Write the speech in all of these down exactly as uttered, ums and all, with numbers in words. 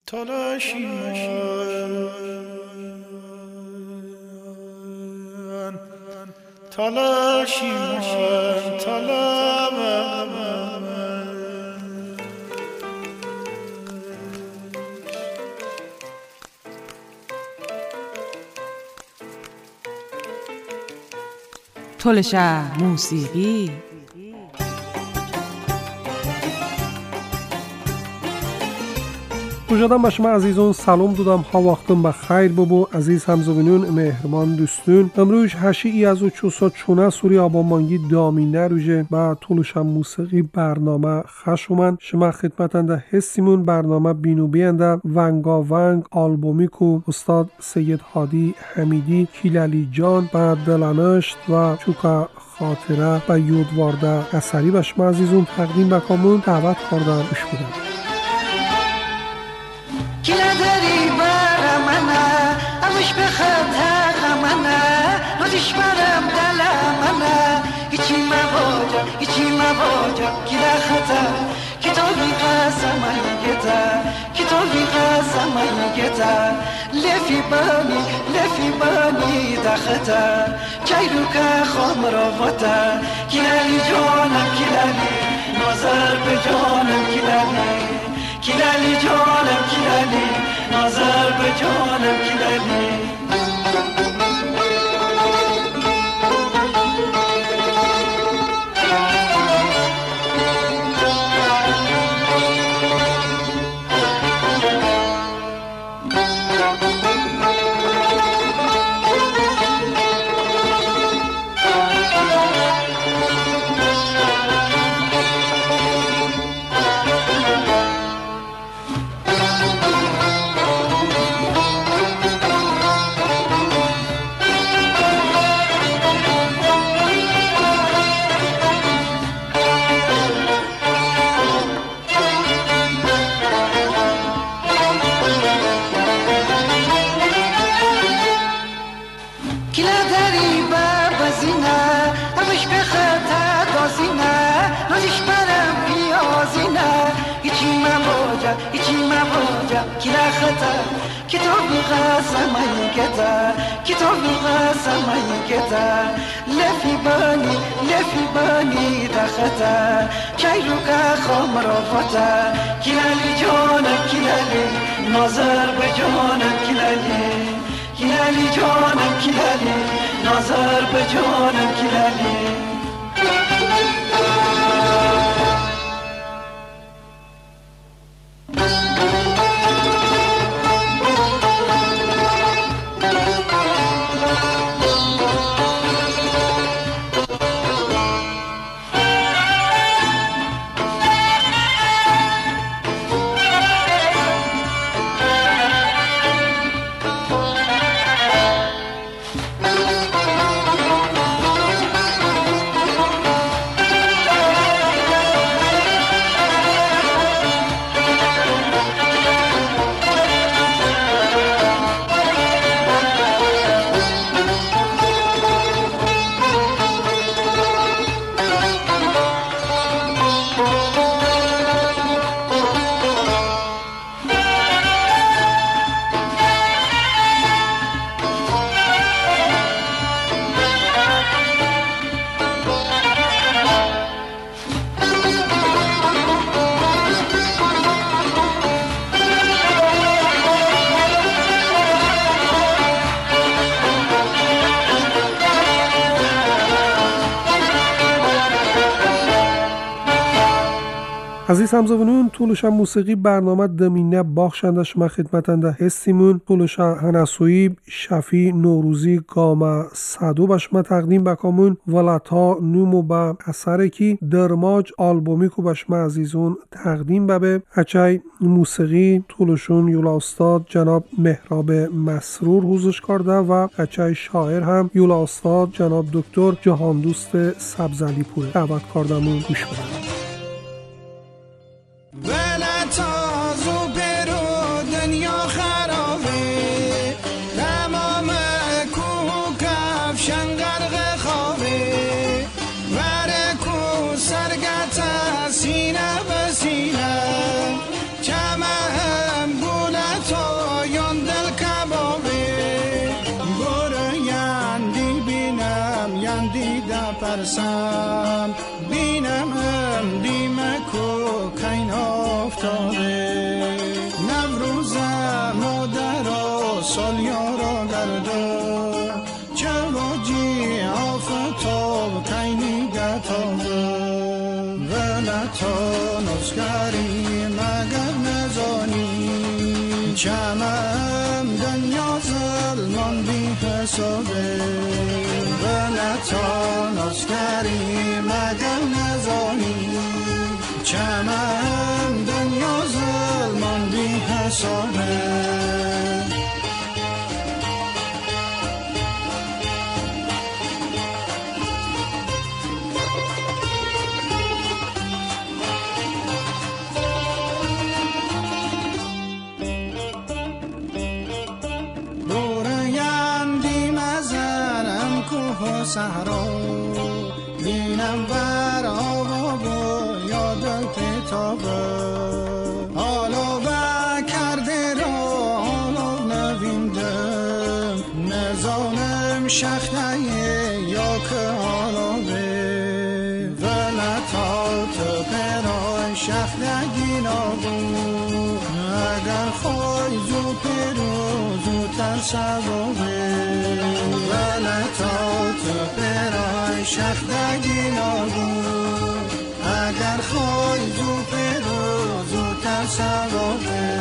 تلاشی من تلاشی من طلب تلشه موسیقی مجدد به شما عزیزان سلام دادم. ها وقتم بخیر بابو عزیز همزبانان مهربان دوستون. امروز هشی از و چوسا چونه سوری آبامانگی دامینه روژه با تلشه موسیقی برنامه خشومن شما خدمتنده هستیمون برنامه بینو بینده ونگا ونگ آلبومی کو استاد سید هادی حمیدی کیلالی جان با دلنشت و چوکا خاطره و یودوارده اثری به شما عزیزون تقدیم بکامون دعوت کردم گوش بدم. کلا داری برا منه اوش بخطر غمنه نازش برم دل منه هیچی مواجه هیچی مواجه کلا خطر کتابی قسم ایگتا کتابی قسم ایگتا لفی بانی لفی بانی دختا چایرو که خام روتا کلالی جانم کلالی نظر به جانم کلالی کلالی جانم کلالی نظر به جانم کلالی کتابی قسم ایگتا کتابی قسم ایگتا لفی بانی لفی بانی دختا چایرو که خام رافتا کلالی جانم کلالی نظر به جانم کلالی کلالی جانم کلالی نظر به جانم کلالی عزیز همزبانون تلشه موسیقی برنامه دمینه باخشنده شما خدمتنده هستیمون تلشه هنسویب شفی نوروزی گام صدو به شما تقدیم بکامون ولتا نومو با اثره کی درماج آلبومی کو به شما عزیزون تقدیم ببه اچای موسیقی تلشون یولا استاد جناب مهراب مسرور حوزش کرده و اچای شاعر هم یولا استاد جناب دکتر جهاندوست سبزعلی پوره دعوت کردمون گوش بدم. بله تازو برو دنیا خرابه تمام کوه کفشن غرق خوابه وره کو سرگت سینه به سینه چمه هم گونه ترسم بینم هم دیمک و کین آفتابه نوروز مادر سالیارا گرده چواجی آفتاب کینی گتابه ولتا نسکری مگر نزانی چمم دنیا ظلمان بی حسابه ولتا نسکری مگر نزانی چمم دنیا ظلمان بی حسابه سهرا بینم بر آب و یاد کتابه حالا و کرده را حالا نویندم نزانم شخته یا که حالا به ولتا تو پرای شختگی نابود اگر خواه زو پرو زودتر سبابه ولتا تو پرای شختگی نابود اگر خواه زو پرو زودتر سبابه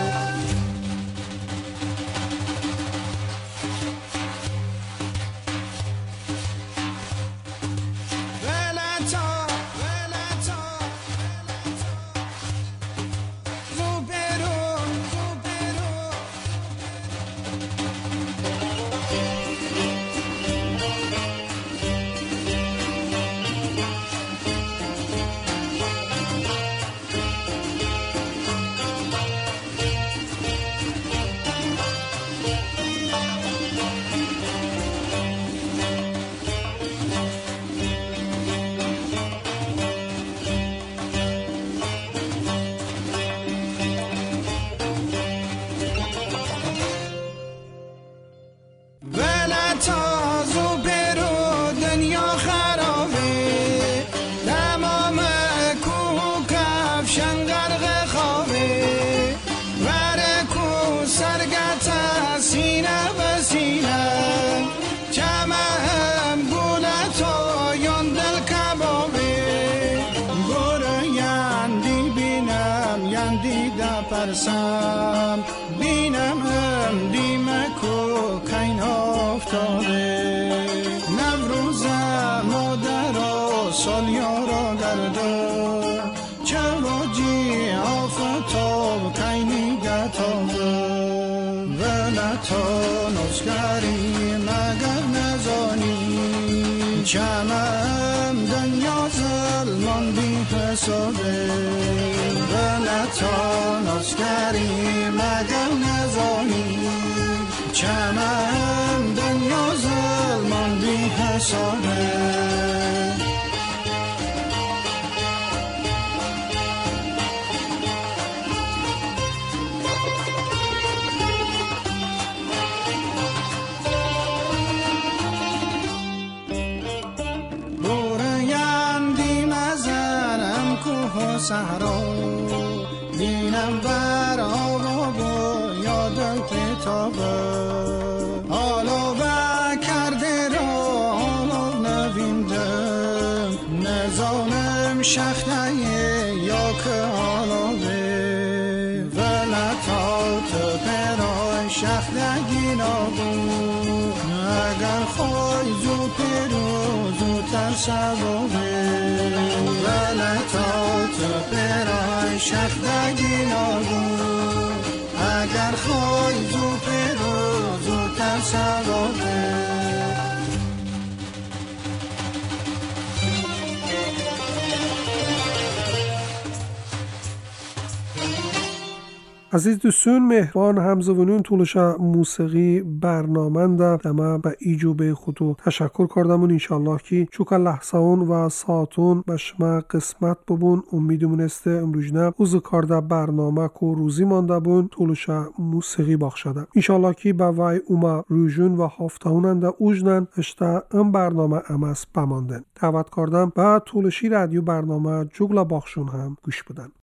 پرسم بینم هم دیمک و کین آفتابه نوروز مادر سالیارا گرده چواجی آفتاب کینی گتابه ولتا نسکری مگر نزانی چمم دنیا ظلمان بی حسابه ولتا نسکری مگر نزانی چمم دنیا ظلمان بی حسابه سهرا بینم بر آب و یاد کتابه حالا و کرده را حالا نویندم نزانم شخته یا که حالا به ولتا تو پرای شختگی نابود اگر خواه زو پرو زودتر سبابه ولتا تو پرای شختگی نابود اگر خواه زو پرو زودتر سبابه عزیز دوستون مهربان همزوانون طولشا موسیقی برنامه دما به ایجوبه خودو تشکر کردمون. انشالله که چوکا لحظهون و ساعتون به شما قسمت ببون. امیدمون است امروزنه اوز کارده برنامه کو روزی مانده بون طولشا موسیقی بخشده. انشالله که به وای اوما روژون و هفتهوننده اوجنن اشتا ام برنامه امس بماندن. دعوت کردم به طولشی رادیو برنامه جوگلا بخشون هم گوش بدن.